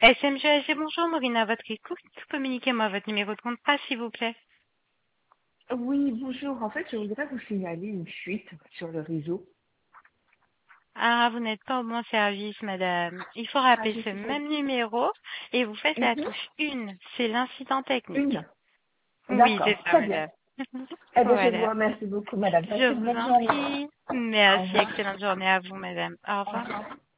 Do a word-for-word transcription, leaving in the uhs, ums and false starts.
S M G A G, bonjour, Maureen à votre écoute. Communiquez-moi votre numéro de contrat, s'il vous plaît. Oui, bonjour. En fait, je voudrais vous signaler une fuite sur le réseau. Ah, vous n'êtes pas au bon service, madame. Il faut Ah, rappeler je ce suis pas... même numéro et vous faites la Mhm. touche un. C'est l'incident technique. Une. Oui, c'est D'accord, ça, très bien. madame. Eh bien, je vous Voilà. remercie beaucoup, madame. Je Passez une vous bonne en journée. prie. Au Merci. revoir. Excellente journée à vous, madame. Au Au revoir. revoir.